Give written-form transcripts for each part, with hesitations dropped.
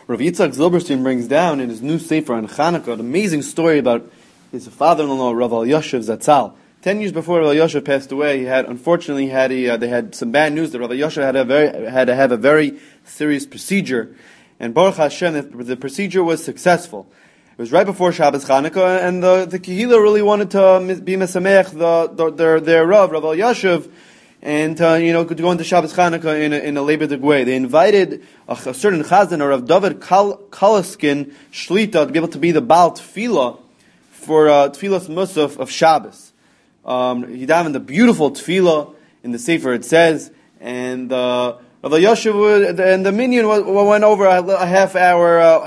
Rav Yitzchak Zilberstein brings down in his new Sefer on Chanukah an amazing story about his father-in-law, Rav Elyashiv Zatzal. 10 years before Rav Elyashiv passed away, they had some bad news that Rav Elyashiv had to have a very serious procedure. And Baruch Hashem, the procedure was successful. It was right before Shabbos Chanukah, and the Kehillah really wanted to be mesameach their Rav Elyashiv, and to go into Shabbos Chanukah in a Lebedik way. They invited a certain Chazan, or Rav David Kalaskin Shlita, to be able to be the Baal Tefillah for Tefillas Musaf of Shabbos. He davened the beautiful Tefillah in the Sefer. It says, and Rav Elyashiv and the minyan went over a half hour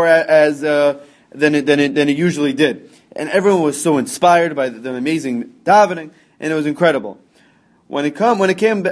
than it usually did, and everyone was so inspired by the amazing davening, and it was incredible. When it came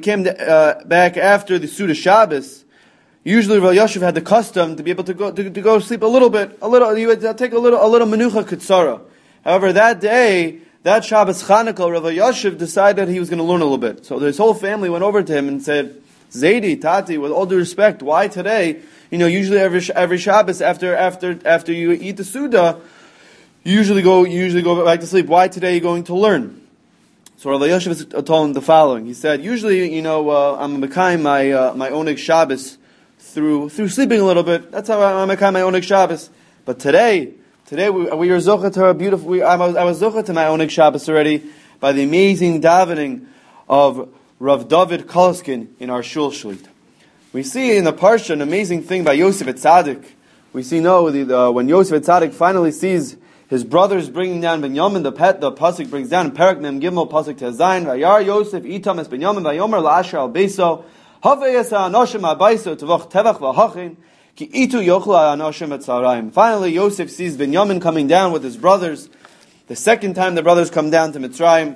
back after the Suda Shabbos, usually Rav Elyashiv had the custom to be able to go sleep a little. He would take a little menucha kutsara. However, that day, that Shabbos Chanukah, Rav Elyashiv decided he was going to learn a little bit. So his whole family went over to him and said, "Zaidi, Tati, with all due respect, why today? Usually every Shabbos after you eat the Suda, you usually go back to sleep. Why today are you going to learn?" So Rav Elyashiv told him the following. He said, "Usually, I'm mekayim my oneg Shabbos through sleeping a little bit. That's how I'm mekayim my oneg Shabbos. But today we are zocha to a beautiful. I was zocha to my oneg Shabbos already by the amazing davening of Rav David Kalaskin in our shul shlit." We see in the parsha an amazing thing by Yosef Etzadik. We see when Yosef Etzadik finally sees his brothers bringing down Binyamin, the pasuk brings down in Parak Mem Gimel pasuk Tezayin, Vayar Yosef itam es Binyamin Vayomer la'asher al beiso havayasa anoshim ha'baiso tevach tevach v'hachin ki itu yochla anoshim etzarayim. Finally, Yosef sees Binyamin coming down with his brothers. The second time the brothers come down to Mitzrayim,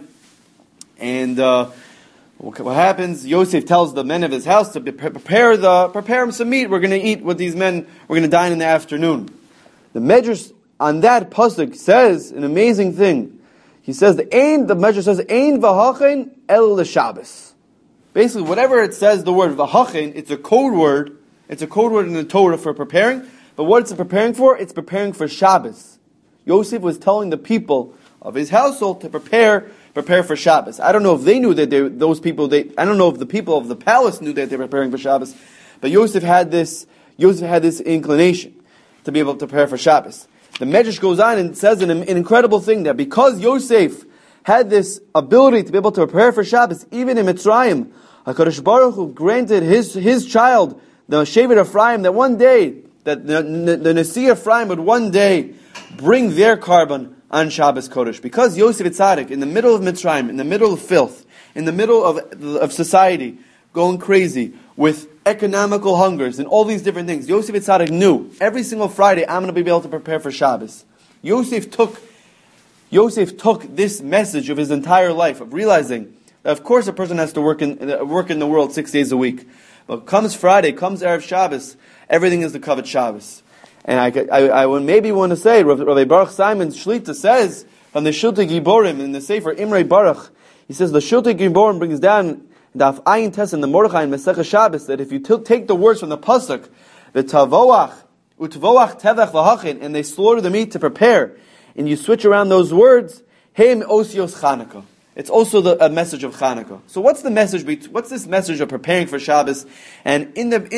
and what happens? Yosef tells the men of his house to prepare him some meat. We're going to eat with these men. We're going to dine in the afternoon. The Medrash on that pasuk says an amazing thing. He says the Medrash says ein v'hachin el l'Shabbos. Basically, whatever it says, the word v'hachin, it's a code word. It's a code word in the Torah for preparing. But what it's preparing for? It's preparing for Shabbos. Yosef was telling the people of his household to prepare for Shabbos. I don't know if they knew that I don't know if the people of the palace knew that they were preparing for Shabbos, but Yosef had this inclination to be able to prepare for Shabbos. The Medrash goes on and says an incredible thing, that because Yosef had this ability to be able to prepare for Shabbos, even in Mitzrayim, HaKadosh Baruch Hu granted his child, the Shevet Ephraim, that one day, that the Nasi Ephraim would one day bring their carbon on Shabbos Kodesh. Because Yosef Etzadik, in the middle of Mitzrayim, in the middle of filth, in the middle of society, going crazy, with economical hungers and all these different things, Yosef Etzadik knew, every single Friday, I'm going to be able to prepare for Shabbos. Yosef took this message of his entire life, of realizing that of course a person has to work in the world 6 days a week. But comes Friday, comes Erev Shabbos, everything is the Kavod Shabbos. And I would maybe want to say, Rabbi Baruch Simon Shlita says, from the Shiltei Giborim, in the Sefer Imrei Baruch, he says, the Shiltei Giborim brings down, Daf Ayin Tes in the Mordechai and Masechah Shabbos, that if you take the words from the pasuk, the Tavoach, Utvoach Tevach V'hachin, and they slaughter the meat to prepare, and you switch around those words, Heim Osios Chanukah. It's also a message of Chanukah. So what's the message? What's this message of preparing for Shabbos? And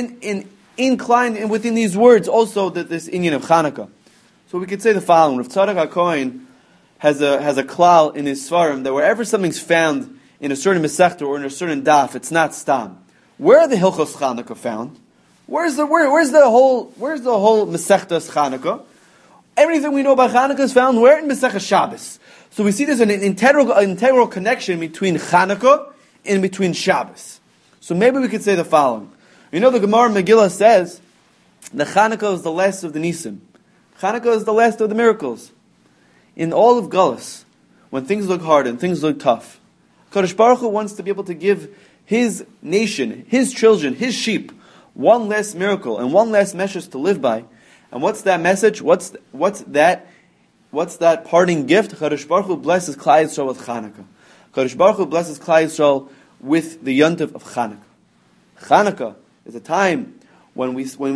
inclined within these words also this inyan of Chanukah. So we could say the following: Rav Tzadok HaKohen has a klal in his svarim that wherever something's found in a certain mesechta or in a certain daf, it's not stam. Where are the Hilchos Chanukah found? Where's the whole mesechtas Chanukah? Everything we know about Chanukah is found where? In Masechah Shabbos. So we see there's an integral connection between Chanukah and between Shabbos. So maybe we could say the following. The Gemara Megillah says that Chanukah is the last of the Nisim. Chanukah is the last of the miracles. In all of Gullus, when things look hard and things look tough, Kadosh Baruch Hu wants to be able to give His nation, His children, His sheep, one last miracle and one last message to live by. And what's that message? What's that parting gift? Kadosh Baruch Hu blesses Klal Yisrael with Chanukah. Kadosh Baruch Hu blesses Klal Yisrael with the Yontif of Chanukah. Chanukah is a time when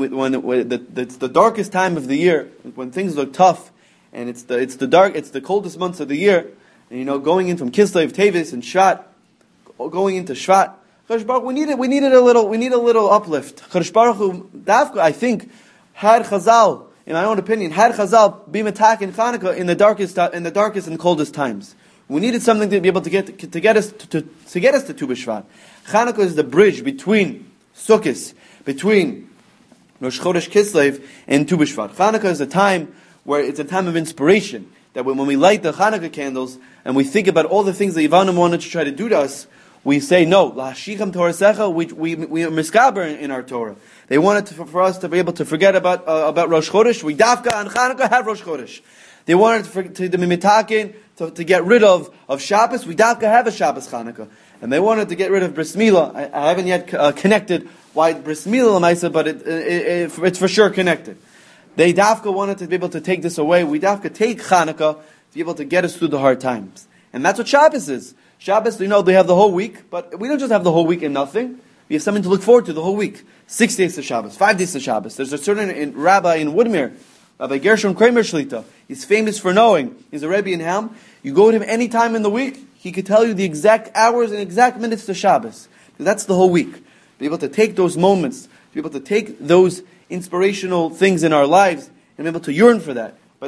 it's the darkest time of the year, when things look tough, and it's the coldest months of the year, and going in from Kislev, Tevis, and Shvat, going into Shvat. Chodesh Baruch, we needed a little uplift. Chodesh Baruch Hu, Dafka, I think, had Chazal, in my own opinion, had Chazal be Matak in Chanukah in the darkest and coldest times. We needed something to be able to get us to Tu B'Shvat. Chanukah is the bridge between Sukkot, between Rosh Chodesh Kislev and Tu B'Shvat. Chanukah is a time where it's a time of inspiration. That when we light the Chanukah candles and we think about all the things the Yevanim wanted to try to do to us, we say no. La'ashichem Torasecha. We are miskaber in our Torah. They wanted for us to be able to forget about Rosh Chodesh. We dafka and Chanukah have Rosh Chodesh. They wanted to be mitakin to get rid of Shabbos. We dafka have a Shabbos Chanukah. And they wanted to get rid of Bris Milah. I haven't yet connected why Bris Milah Lamaisa, but it's for sure connected. They dafka wanted to be able to take this away. We dafka take Chanukah to be able to get us through the hard times. And that's what Shabbos is. Shabbos, they have the whole week, but we don't just have the whole week and nothing. We have something to look forward to the whole week. 6 days to Shabbos, 5 days to Shabbos. There's a certain rabbi in Woodmere, Rabbi Gershon Kramer Shlita. He's famous for knowing. He's a Rebbe in Helm. You go to him any time in the week, he could tell you the exact hours and exact minutes to Shabbos. Because that's the whole week. Be able to take those moments, be able to take those inspirational things in our lives and be able to yearn for that. But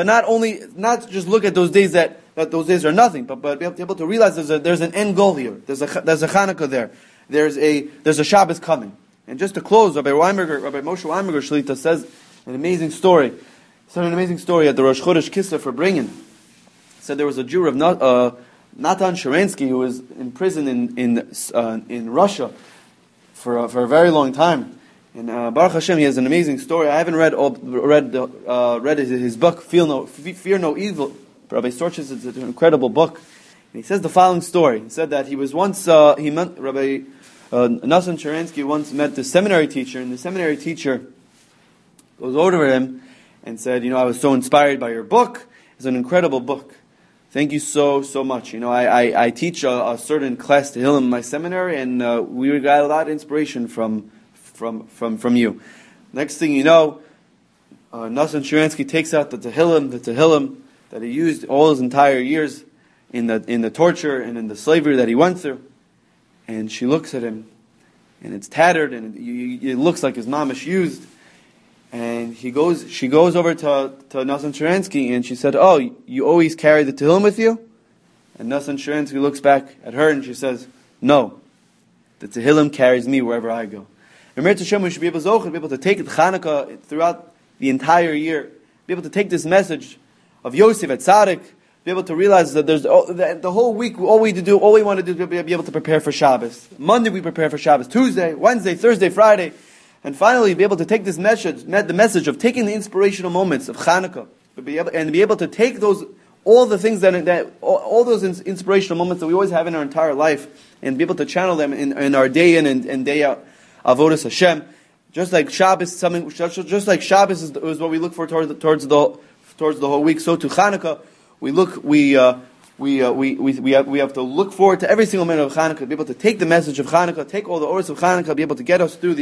not just look at those days that those days are nothing, but be able to realize there's an end goal here. There's a Chanukah there. There's a Shabbos coming. And just to close, Rabbi Moshe Weinberger Shlita says an amazing story. He said an amazing story at the Rosh Chodesh Kislev for Bringen. He said there was a Jew of Natan Sharansky who was in prison in Russia for a very long time. And Baruch Hashem, he has an amazing story. I haven't read his book, Fear No Evil. Rabbi Storches, it's an incredible book. And he says the following story. He said that he was once Rabbi Natan Sharansky once met the seminary teacher, and the seminary teacher goes over to him and said, I was so inspired by your book. It's an incredible book. Thank you so much. I teach a certain class to Tehillim in my seminary, and we got a lot of inspiration from you. Next thing you know, Natan Sharansky takes out the Tehillim that he used all his entire years in the torture and in the slavery that he went through. And she looks at him, and it's tattered, and it looks like his mamish used. And she goes over to Natan Sharansky, and she said, "Oh, you always carry the Tehillim with you?" And Natan Sharansky looks back at her, and she says, "No, the Tehillim carries me wherever I go." And Meretz Hashem, we should be able to take the Chanukah throughout the entire year, be able to take this message of Yosef at Tzaddik, be able to realize that there's the whole week, all we want to do is be able to prepare for Shabbos. Monday we prepare for Shabbos, Tuesday, Wednesday, Thursday, Friday, and finally be able to take this message, the message of taking the inspirational moments of Chanukah, and be able to take all the things all those inspirational moments that we always have in our entire life, and be able to channel them in our day in and day out avodas Hashem. Just like Shabbos is what we look for towards the whole week, so to Chanukah. We have to look forward to every single minute of Chanukah, be able to take the message of Chanukah, take all the orders of Chanukah, be able to get us through the